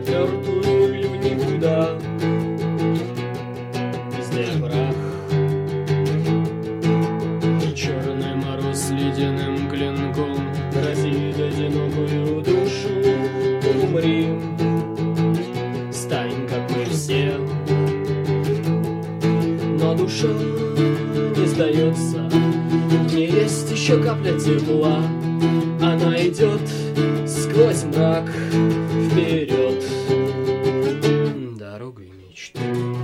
четвертую или в никуда. Везде прах и черный мороз ледяным клинком грозит одинокую душу. Умри, стань, как мы все. Но душа не сдается, в ней есть еще капля тепла. Она идет сквозь мрак вперед дорогой мечты.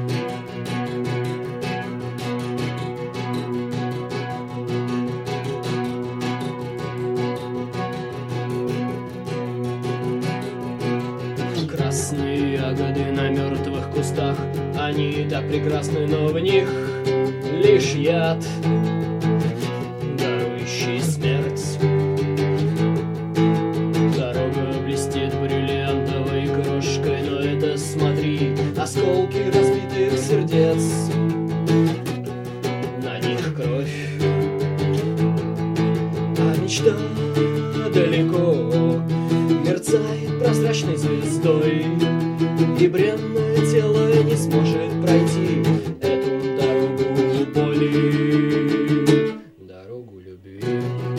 Красные ягоды на мертвых кустах, они так прекрасны, но в них лишь яд, дарующий смерть. Дорога блестит бриллиантовой крошкой, но это, смотри, осколки разбитых сердец. На них кровь, а мечта далеко мерцает прозрачной звездой, и бренное тело не сможет пройти эту дорогу боли, дорогу любви.